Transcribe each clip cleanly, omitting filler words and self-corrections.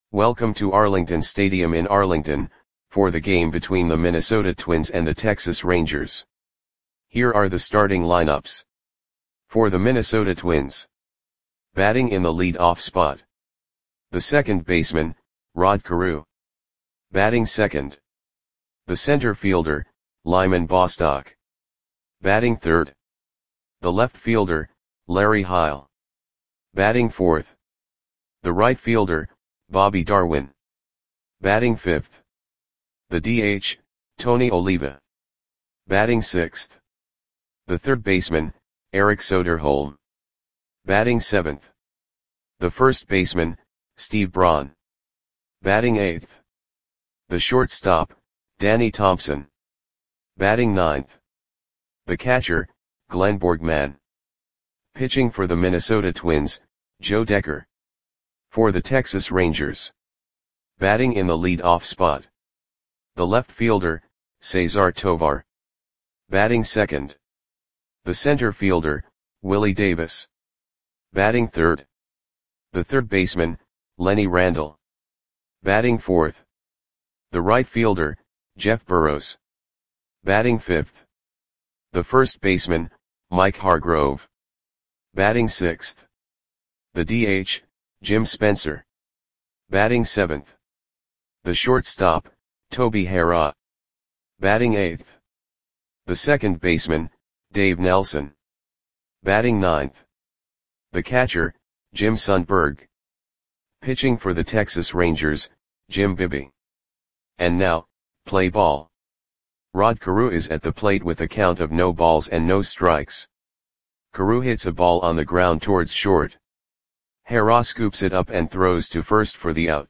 Welcome to Arlington Stadium in Arlington, for the game between the Minnesota Twins and the Texas Rangers. Here are the starting lineups. For the Minnesota Twins. Batting in the lead-off spot. The second baseman, Rod Carew. Batting second. The center fielder, Lyman Bostock. Batting third. The left fielder, Larry Heil. Batting fourth. The right fielder, Bobby Darwin. Batting fifth. The DH, Tony Oliva. Batting sixth. The third baseman, Eric Soderholm. Batting seventh. The first baseman, Steve Braun. Batting eighth. The shortstop, Danny Thompson. Batting ninth. The catcher, Glenn Borgman. Pitching for the Minnesota Twins, Joe Decker. For the Texas Rangers. Batting in the lead-off spot. The left fielder, Cesar Tovar. Batting second. The center fielder, Willie Davis. Batting third. The third baseman, Lenny Randle. Batting fourth. The right fielder, Jeff Burroughs. Batting fifth. The first baseman, Mike Hargrove. Batting sixth. The DH, Jim Spencer. Batting seventh. The shortstop, Toby Harrah. Batting eighth. The second baseman, Dave Nelson. Batting ninth. The catcher, Jim Sundberg. Pitching for the Texas Rangers, Jim Bibby. And now, play ball. Rod Carew is at the plate with a count of no balls and no strikes. Carew hits a ball on the ground towards short. Harrah scoops it up and throws to first for the out.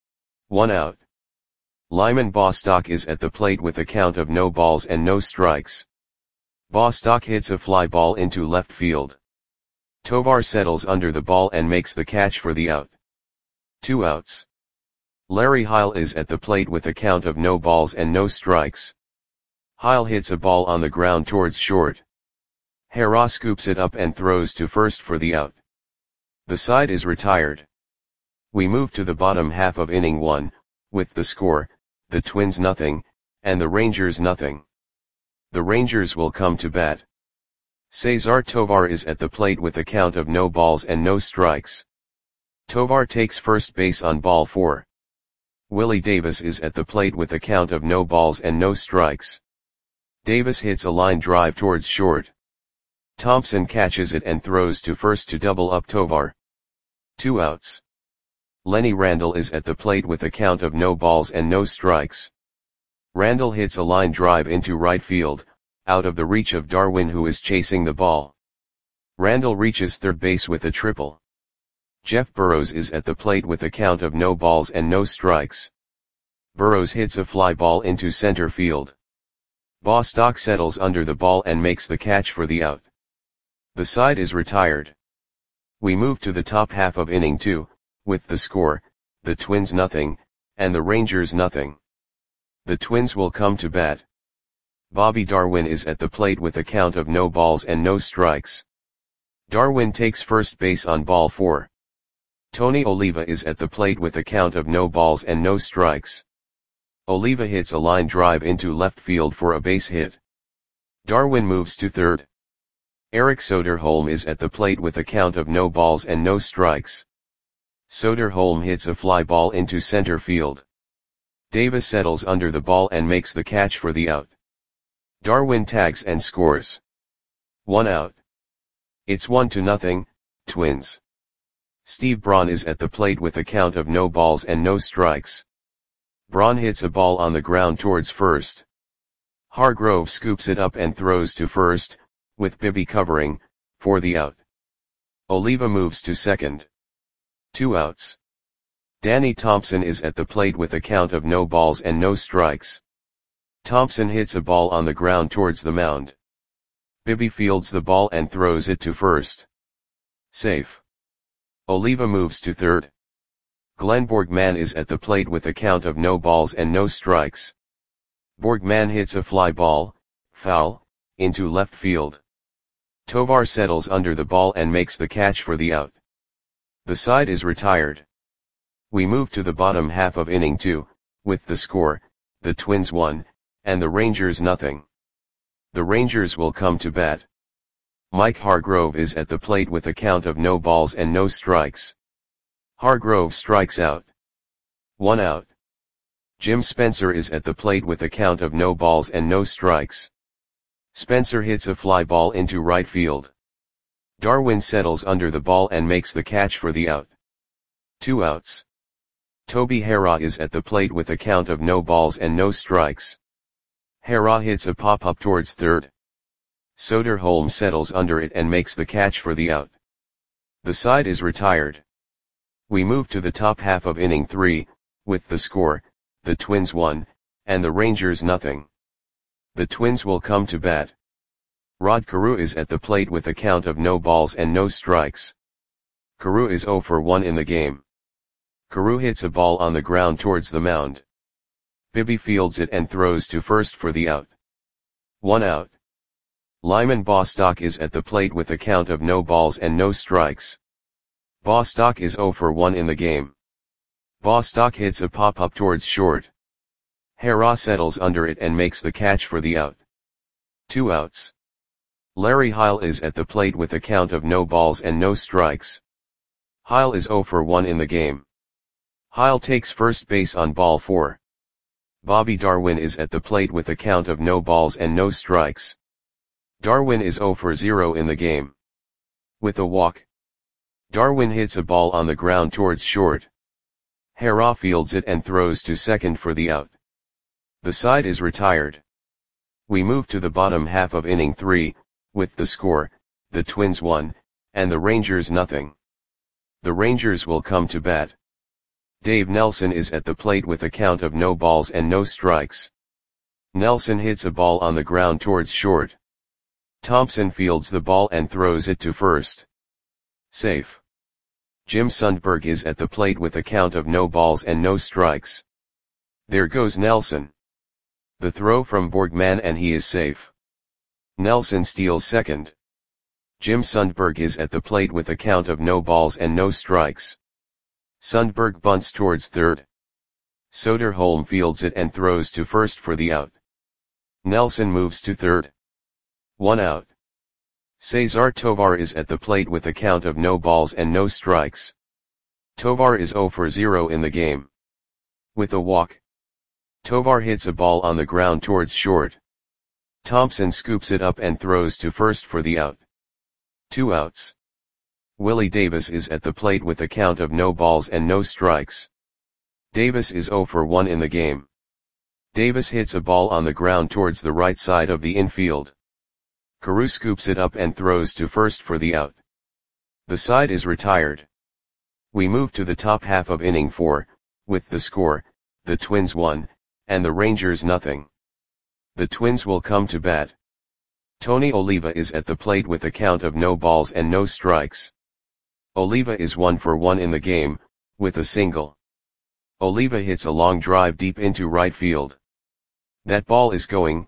1 out. Lyman Bostock is at the plate with a count of no balls and no strikes. Bostock hits a fly ball into left field. Tovar settles under the ball and makes the catch for the out. 2 outs. Larry Heil is at the plate with a count of no balls and no strikes. Heil hits a ball on the ground towards short. Harrah scoops it up and throws to first for the out. The side is retired. We move to the bottom half of inning 1, with the score, the Twins nothing, and the Rangers nothing. The Rangers will come to bat. Cesar Tovar is at the plate with a count of no balls and no strikes. Tovar takes first base on ball 4. Willie Davis is at the plate with a count of no balls and no strikes. Davis hits a line drive towards short. Thompson catches it and throws to first to double up Tovar. 2 outs. Lenny Randle is at the plate with a count of no balls and no strikes. Randle hits a line drive into right field, out of the reach of Darwin, who is chasing the ball. Randle reaches third base with a triple. Jeff Burroughs is at the plate with a count of no balls and no strikes. Burroughs hits a fly ball into center field. Bostock settles under the ball and makes the catch for the out. The side is retired. We move to the top half of inning 2, with the score, the Twins nothing, and the Rangers nothing. The Twins will come to bat. Bobby Darwin is at the plate with a count of no balls and no strikes. Darwin takes first base on ball 4. Tony Oliva is at the plate with a count of no balls and no strikes. Oliva hits a line drive into left field for a base hit. Darwin moves to third. Eric Soderholm is at the plate with a count of no balls and no strikes. Soderholm hits a fly ball into center field. Davis settles under the ball and makes the catch for the out. Darwin tags and scores. 1 out. It's 1-0, Twins. Steve Braun is at the plate with a count of no balls and no strikes. Braun hits a ball on the ground towards first. Hargrove scoops it up and throws to first, with Bibby covering, for the out. Oliva moves to second. 2 outs. Danny Thompson is at the plate with a count of no balls and no strikes. Thompson hits a ball on the ground towards the mound. Bibby fields the ball and throws it to first. Safe. Oliva moves to third. Glenn Borgman is at the plate with a count of no balls and no strikes. Borgman hits a fly ball, foul, into left field. Tovar settles under the ball and makes the catch for the out. The side is retired. We move to the bottom half of inning 2, with the score, the Twins 1, and the Rangers nothing. The Rangers will come to bat. Mike Hargrove is at the plate with a count of no balls and no strikes. Hargrove strikes out. 1 out. Jim Spencer is at the plate with a count of no balls and no strikes. Spencer hits a fly ball into right field. Darwin settles under the ball and makes the catch for the out. 2 outs. Toby Harrah is at the plate with a count of no balls and no strikes. Harrah hits a pop-up towards third. Soderholm settles under it and makes the catch for the out. The side is retired. We move to the top half of inning 3, with the score, the Twins 1, and the Rangers nothing. The Twins will come to bat. Rod Carew is at the plate with a count of no balls and no strikes. Carew is 0 for 1 in the game. Carew hits a ball on the ground towards the mound. Bibby fields it and throws to first for the out. 1 out. Lyman Bostock is at the plate with a count of no balls and no strikes. Bostock is 0 for 1 in the game. Bostock hits a pop-up towards short. Harrah settles under it and makes the catch for the out. 2 outs. Larry Heil is at the plate with a count of no balls and no strikes. Heil is 0 for 1 in the game. Heil takes first base on ball 4. Bobby Darwin is at the plate with a count of no balls and no strikes. Darwin is 0 for 0 in the game. With a walk. Darwin hits a ball on the ground towards short. Harrah fields it and throws to second for the out. The side is retired. We move to the bottom half of inning 3, with the score, the Twins 1, and the Rangers nothing. The Rangers will come to bat. Dave Nelson is at the plate with a count of no balls and no strikes. Nelson hits a ball on the ground towards short. Thompson fields the ball and throws it to first. Safe. Jim Sundberg is at the plate with a count of no balls and no strikes. There goes Nelson. The throw from Borgman and he is safe. Nelson steals second. Jim Sundberg is at the plate with a count of no balls and no strikes. Sundberg bunts towards third. Soderholm fields it and throws to first for the out. Nelson moves to third. 1 out. Cesar Tovar is at the plate with a count of no balls and no strikes. Tovar is 0 for 0 in the game. With a walk. Tovar hits a ball on the ground towards short. Thompson scoops it up and throws to first for the out. 2 outs. Willie Davis is at the plate with a count of no balls and no strikes. Davis is 0 for 1 in the game. Davis hits a ball on the ground towards the right side of the infield. Carew scoops it up and throws to first for the out. The side is retired. We move to the top half of inning 4, with the score, the Twins 1, and the Rangers nothing. The Twins will come to bat. Tony Oliva is at the plate with a count of no balls and no strikes. Oliva is 1 for 1 in the game, with a single. Oliva hits a long drive deep into right field. That ball is going,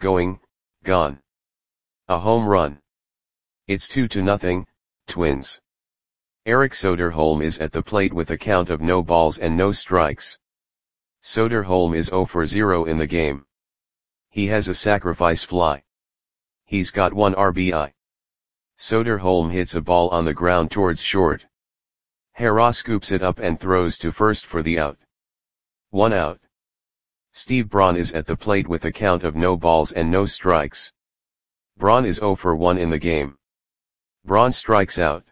gone. A home run. It's 2-0, Twins. Eric Soderholm is at the plate with a count of no balls and no strikes. Soderholm is 0 for 0 in the game. He has a sacrifice fly. He's got 1 RBI. Soderholm hits a ball on the ground towards short. Harrah scoops it up and throws to first for the out. 1 out. Steve Braun is at the plate with a count of no balls and no strikes. Braun is 0 for 1 in the game. Braun strikes out.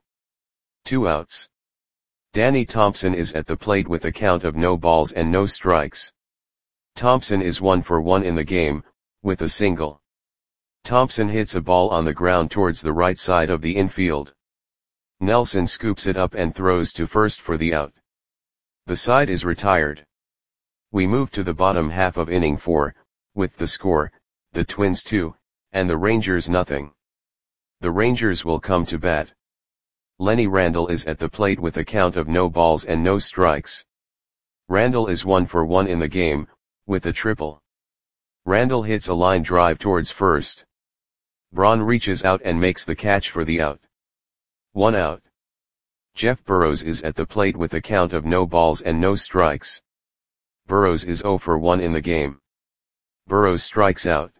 2 outs. Danny Thompson is at the plate with a count of no balls and no strikes. Thompson is 1 for 1 in the game, with a single. Thompson hits a ball on the ground towards the right side of the infield. Nelson scoops it up and throws to first for the out. The side is retired. We move to the bottom half of inning 4, with the score, the Twins 2, and the Rangers nothing. The Rangers will come to bat. Lenny Randle is at the plate with a count of no balls and no strikes. Randle is 1 for 1 in the game, with a triple. Randle hits a line drive towards first. Braun reaches out and makes the catch for the out. 1 out. Jeff Burrows is at the plate with a count of no balls and no strikes. Burrows is 0 for 1 in the game. Burrows strikes out.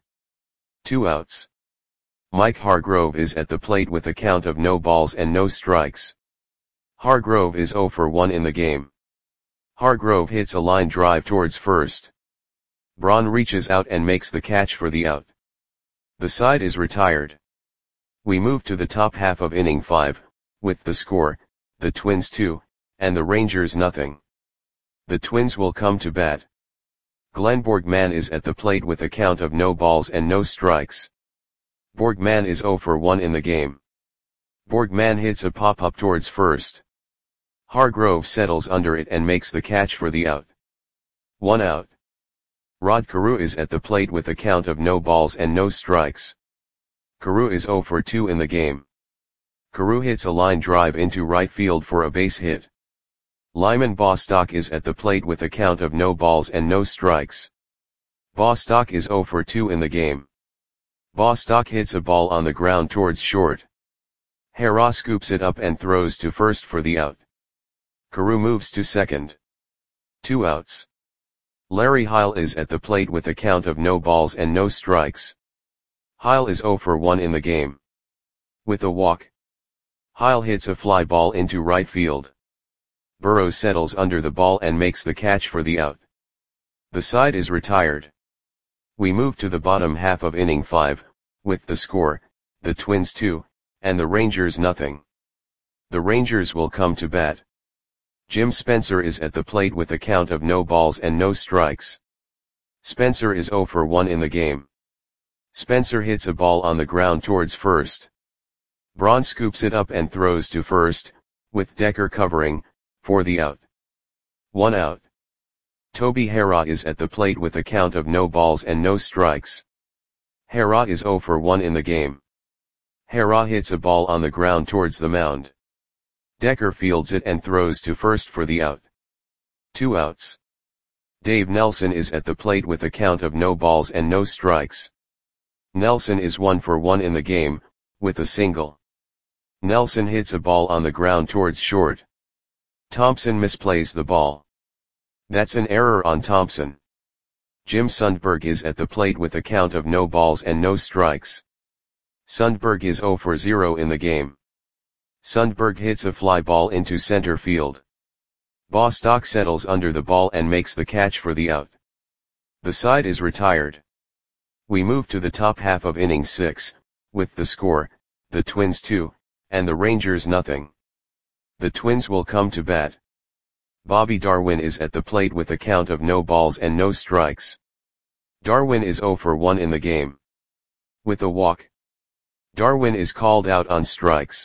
2 outs. Mike Hargrove is at the plate with a count of no balls and no strikes. Hargrove is 0 for 1 in the game. Hargrove hits a line drive towards first. Braun reaches out and makes the catch for the out. The side is retired. We move to the top half of inning 5, with the score, the Twins 2, and the Rangers nothing. The Twins will come to bat. Glenn Borgman is at the plate with a count of no balls and no strikes. Borgman is 0 for 1 in the game. Borgman hits a pop-up towards first. Hargrove settles under it and makes the catch for the out. 1 out. Rod Carew is at the plate with a count of no balls and no strikes. Carew is 0 for 2 in the game. Carew hits a line drive into right field for a base hit. Lyman Bostock is at the plate with a count of no balls and no strikes. Bostock is 0 for 2 in the game. Bostock hits a ball on the ground towards short. Hara scoops it up and throws to first for the out. Carew moves to second. 2 outs. Larry Heil is at the plate with a count of no balls and no strikes. Heil is 0 for 1 in the game. With a walk. Heil hits a fly ball into right field. Burrows settles under the ball and makes the catch for the out. The side is retired. We move to the bottom half of inning 5, with the score, the Twins 2, and the Rangers nothing. The Rangers will come to bat. Jim Spencer is at the plate with a count of no balls and no strikes. Spencer is 0 for 1 in the game. Spencer hits a ball on the ground towards first. Braun scoops it up and throws to first, with Decker covering, for the out. 1 out. Toby Hara is at the plate with a count of no balls and no strikes. Hara is 0 for 1 in the game. Hara hits a ball on the ground towards the mound. Decker fields it and throws to first for the out. 2 outs. Dave Nelson is at the plate with a count of no balls and no strikes. Nelson is 1 for 1 in the game, with a single. Nelson hits a ball on the ground towards short. Thompson misplays the ball. That's an error on Thompson. Jim Sundberg is at the plate with a count of no balls and no strikes. Sundberg is 0 for 0 in the game. Sundberg hits a fly ball into center field. Bostock settles under the ball and makes the catch for the out. The side is retired. We move to the top half of inning 6, with the score, the Twins 2, and the Rangers nothing. The Twins will come to bat. Bobby Darwin is at the plate with a count of no balls and no strikes. Darwin is 0 for 1 in the game. With a walk. Darwin is called out on strikes.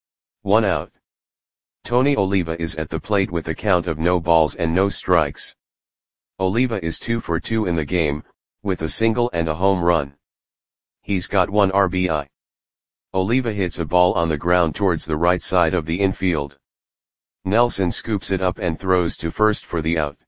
1 out. Tony Oliva is at the plate with a count of no balls and no strikes. Oliva is 2 for 2 in the game, with a single and a home run. He's got 1 RBI. Oliva hits a ball on the ground towards the right side of the infield. Nelson scoops it up and throws to first for the out.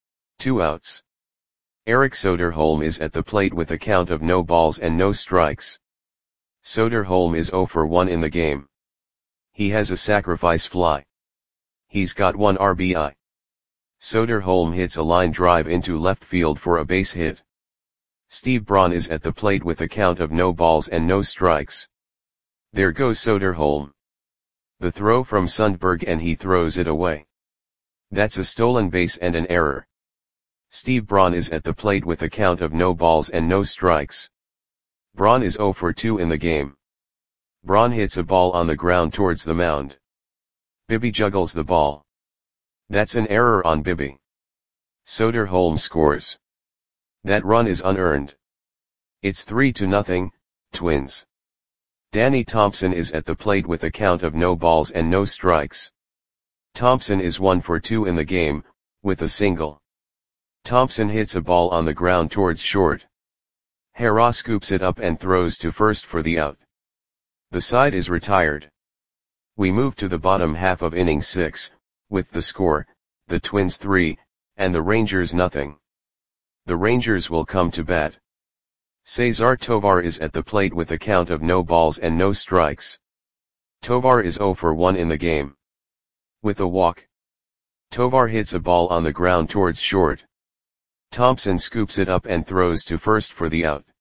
2 outs. Eric Soderholm is at the plate with a count of no balls and no strikes. Soderholm is 0 for 1 in the game. He has a sacrifice fly. He's got 1 RBI. Soderholm hits a line drive into left field for a base hit. Steve Braun is at the plate with a count of no balls and no strikes. There goes Soderholm. The throw from Sundberg and he throws it away. That's a stolen base and an error. Steve Braun is at the plate with a count of no balls and no strikes. Braun is 0 for 2 in the game. Braun hits a ball on the ground towards the mound. Bibby juggles the ball. That's an error on Bibby. Soderholm scores. That run is unearned. It's 3-0, Twins. Danny Thompson is at the plate with a count of no balls and no strikes. Thompson is 1 for 2 in the game, with a single. Thompson hits a ball on the ground towards short. Hara scoops it up and throws to first for the out. The side is retired. We move to the bottom half of inning 6, with the score, the Twins 3, and the Rangers nothing. The Rangers will come to bat. Cesar Tovar is at the plate with a count of no balls and no strikes. Tovar is 0 for 1 in the game. With a walk, Tovar hits a ball on the ground towards short. Thompson scoops it up and throws to first for the out.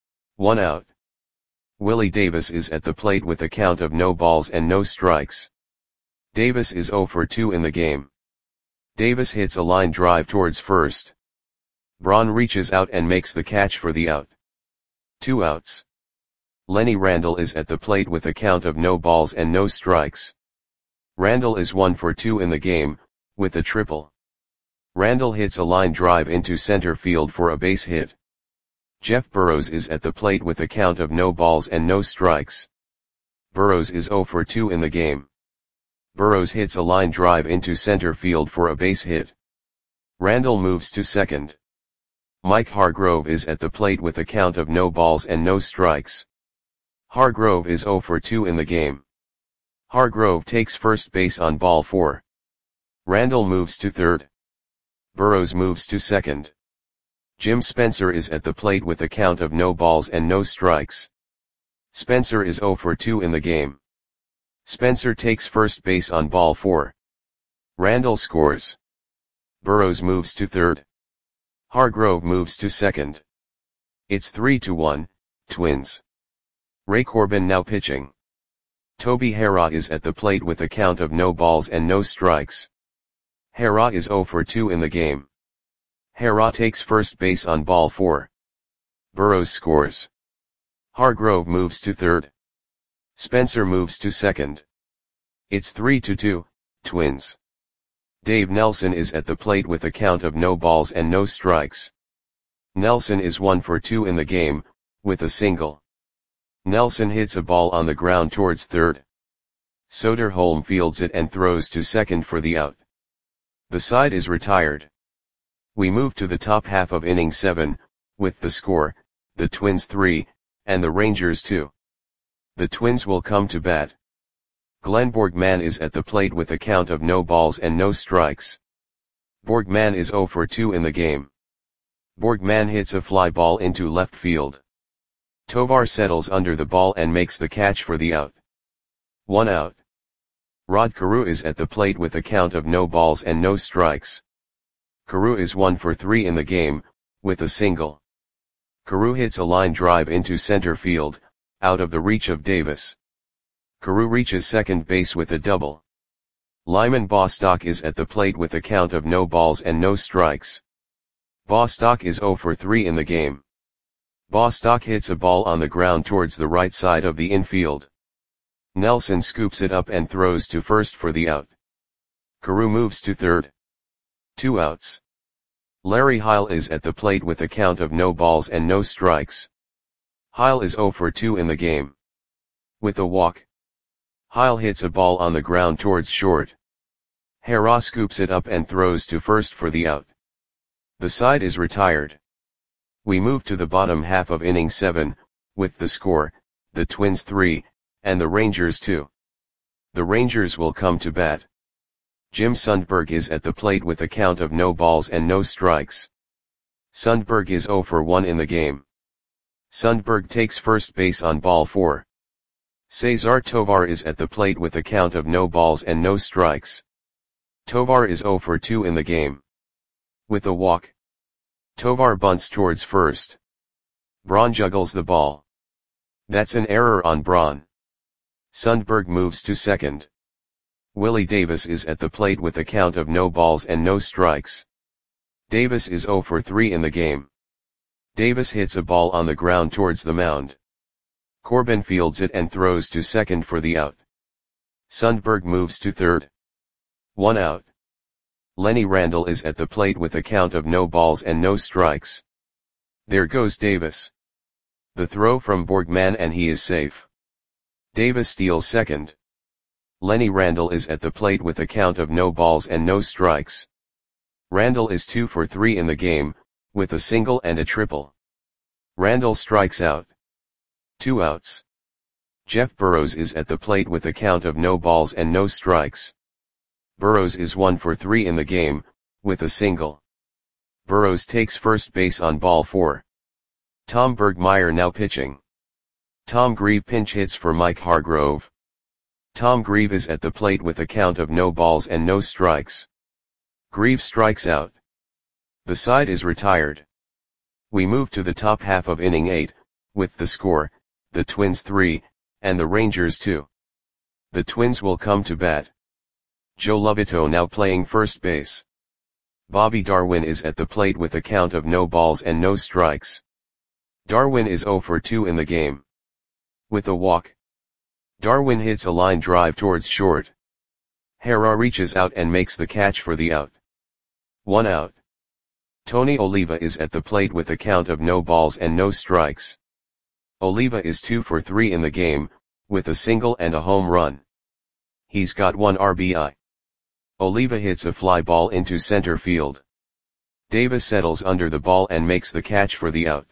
1 out. Willie Davis is at the plate with a count of no balls and no strikes. Davis is 0 for 2 in the game. Davis hits a line drive towards first. Braun reaches out and makes the catch for the out. 2 outs. Lenny Randle is at the plate with a count of no balls and no strikes. Randle is 1 for 2 in the game, with a triple. Randle hits a line drive into center field for a base hit. Jeff Burroughs is at the plate with a count of no balls and no strikes. Burroughs is 0 for 2 in the game. Burroughs hits a line drive into center field for a base hit. Randle moves to second. Mike Hargrove is at the plate with a count of no balls and no strikes. Hargrove is 0 for 2 in the game. Hargrove takes first base on ball 4. Randle moves to third. Burroughs moves to second. Jim Spencer is at the plate with a count of no balls and no strikes. Spencer is 0 for 2 in the game. Spencer takes first base on ball 4. Randle scores. Burroughs moves to third. Hargrove moves to second. It's 3-1, Twins. Ray Corbin now pitching. Toby Harrah is at the plate with a count of no balls and no strikes. Harrah is 0 for 2 in the game. Harrah takes first base on ball 4. Burroughs scores. Hargrove moves to third. Spencer moves to second. It's 3-2, Twins. Dave Nelson is at the plate with a count of no balls and no strikes. Nelson is 1 for 2 in the game, with a single. Nelson hits a ball on the ground towards third. Soderholm fields it and throws to second for the out. The side is retired. We move to the top half of inning 7, with the score, the Twins 3, and the Rangers 2. The Twins will come to bat. Glenn Borgman is at the plate with a count of no balls and no strikes. Borgman is 0 for 2 in the game. Borgman hits a fly ball into left field. Tovar settles under the ball and makes the catch for the out. 1 out. Rod Carew is at the plate with a count of no balls and no strikes. Carew is 1 for 3 in the game, with a single. Carew hits a line drive into center field, out of the reach of Davis. Carew reaches second base with a double. Lyman Bostock is at the plate with a count of no balls and no strikes. Bostock is 0 for 3 in the game. Bostock hits a ball on the ground towards the right side of the infield. Nelson scoops it up and throws to first for the out. Carew moves to third. 2 outs. Larry Heil is at the plate with a count of no balls and no strikes. Heil is 0 for 2 in the game. With a walk, Heil hits a ball on the ground towards short. Harrah scoops it up and throws to first for the out. The side is retired. We move to the bottom half of inning 7, with the score, the Twins 3, and the Rangers 2. The Rangers will come to bat. Jim Sundberg is at the plate with a count of no balls and no strikes. Sundberg is 0 for 1 in the game. Sundberg takes first base on ball 4. Cesar Tovar is at the plate with a count of no balls and no strikes. Tovar is 0 for 2 in the game. With a walk, Tovar bunts towards first. Braun juggles the ball. That's an error on Braun. Sundberg moves to second. Willie Davis is at the plate with a count of no balls and no strikes. Davis is 0 for 3 in the game. Davis hits a ball on the ground towards the mound. Corbin fields it and throws to second for the out. Sundberg moves to third. 1 out. Lenny Randle is at the plate with a count of no balls and no strikes. There goes Davis. The throw from Borgman and he is safe. Davis steals second. Lenny Randle is at the plate with a count of no balls and no strikes. Randle is 2 for 3 in the game, with a single and a triple. Randle strikes out. 2 outs. Jeff Burroughs is at the plate with a count of no balls and no strikes. Burroughs is 1 for 3 in the game, with a single. Burroughs takes first base on ball 4. Tom Bergmeyer now pitching. Tom Grieve pinch hits for Mike Hargrove. Tom Grieve is at the plate with a count of no balls and no strikes. Grieve strikes out. The side is retired. We move to the top half of inning 8, with the score, the Twins 3, and the Rangers 2. The Twins will come to bat. Joe Lovito now playing first base. Bobby Darwin is at the plate with a count of no balls and no strikes. Darwin is 0 for 2 in the game. With a walk. Darwin hits a line drive towards short. Hera reaches out and makes the catch for the out. 1 out. Tony Oliva is at the plate with a count of no balls and no strikes. Oliva is 2 for 3 in the game, with a single and a home run. He's got 1 RBI. Oliva hits a fly ball into center field. Davis settles under the ball and makes the catch for the out.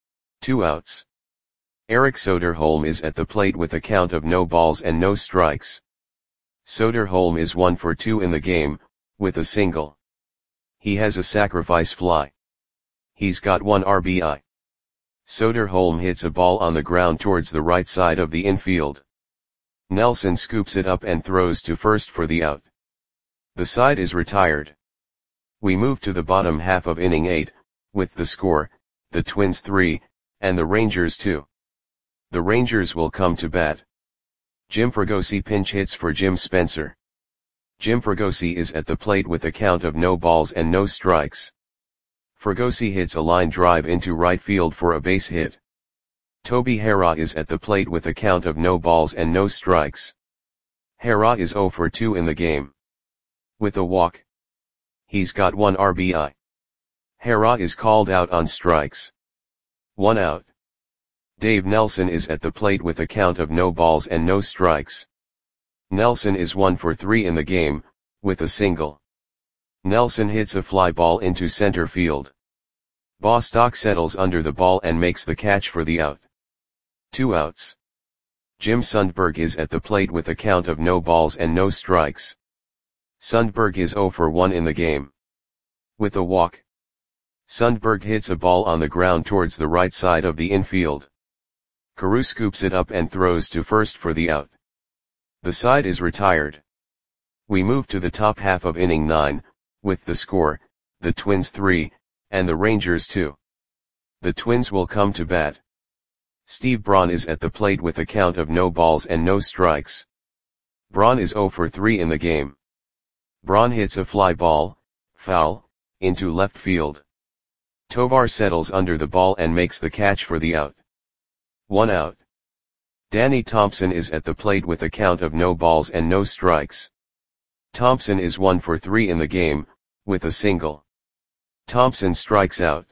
2 outs. Eric Soderholm is at the plate with a count of no balls and no strikes. Soderholm is 1 for 2 in the game, with a single. He has a sacrifice fly. He's got 1 RBI. Soderholm hits a ball on the ground towards the right side of the infield. Nelson scoops it up and throws to first for the out. The side is retired. We move to the bottom half of inning 8, with the score, the Twins 3, and the Rangers 2. The Rangers will come to bat. Jim Fregosi pinch hits for Jim Spencer. Jim Fregosi is at the plate with a count of no balls and no strikes. Fregosi hits a line drive into right field for a base hit. Toby Hera is at the plate with a count of no balls and no strikes. Hera is 0 for 2 in the game. With a walk. He's got 1 RBI. Hera is called out on strikes. 1 out. Dave Nelson is at the plate with a count of no balls and no strikes. Nelson is 1 for 3 in the game, with a single. Nelson hits a fly ball into center field. Bostock settles under the ball and makes the catch for the out. 2 outs. Jim Sundberg is at the plate with a count of no balls and no strikes. Sundberg is 0 for 1 in the game. With a walk. Sundberg hits a ball on the ground towards the right side of the infield. Carew scoops it up and throws to first for the out. The side is retired. We move to the top half of inning 9, with the score, the Twins 3, and the Rangers 2. The Twins will come to bat. Steve Braun is at the plate with a count of no balls and no strikes. Braun is 0 for 3 in the game. Braun hits a fly ball, foul, into left field. Tovar settles under the ball and makes the catch for the out. 1 out. Danny Thompson is at the plate with a count of no balls and no strikes. Thompson is 1 for 3 in the game, with a single. Thompson strikes out.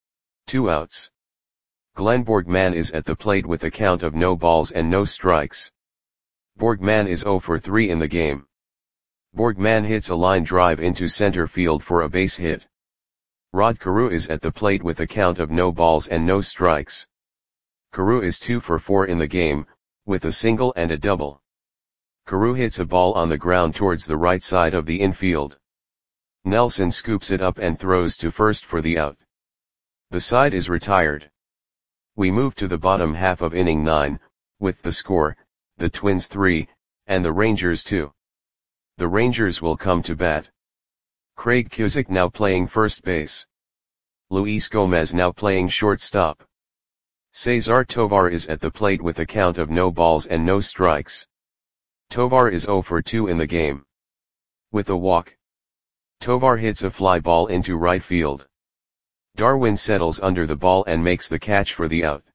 2 outs. Glenn Borgman is at the plate with a count of no balls and no strikes. Borgman is 0 for 3 in the game. Borgman hits a line drive into center field for a base hit. Rod Carew is at the plate with a count of no balls and no strikes. Carew is 2 for 4 in the game, with a single and a double. Carew hits a ball on the ground towards the right side of the infield. Nelson scoops it up and throws to first for the out. The side is retired. We move to the bottom half of inning 9, with the score, the Twins 3, and the Rangers 2. The Rangers will come to bat. Craig Cusick now playing first base. Luis Gomez now playing shortstop. Cesar Tovar is at the plate with a count of no balls and no strikes. Tovar is 0 for 2 in the game. With a walk. Tovar hits a fly ball into right field. Darwin settles under the ball and makes the catch for the out.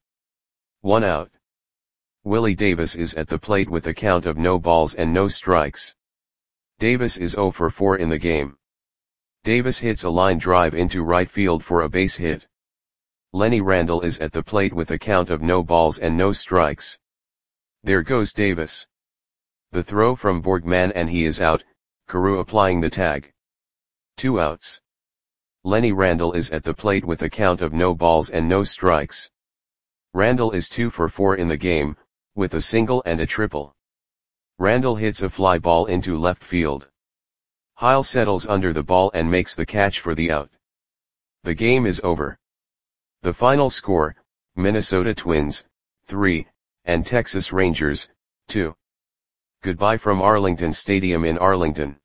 1 out. Willie Davis is at the plate with a count of no balls and no strikes. Davis is 0 for 4 in the game. Davis hits a line drive into right field for a base hit. Lenny Randle is at the plate with a count of no balls and no strikes. There goes Davis. The throw from Borgman and he is out, Carew applying the tag. 2 outs. Lenny Randle is at the plate with a count of no balls and no strikes. Randle is 2 for 4 in the game, with a single and a triple. Randle hits a fly ball into left field. Heil settles under the ball and makes the catch for the out. The game is over. The final score, Minnesota Twins, 3, and Texas Rangers, 2. Goodbye from Arlington Stadium in Arlington.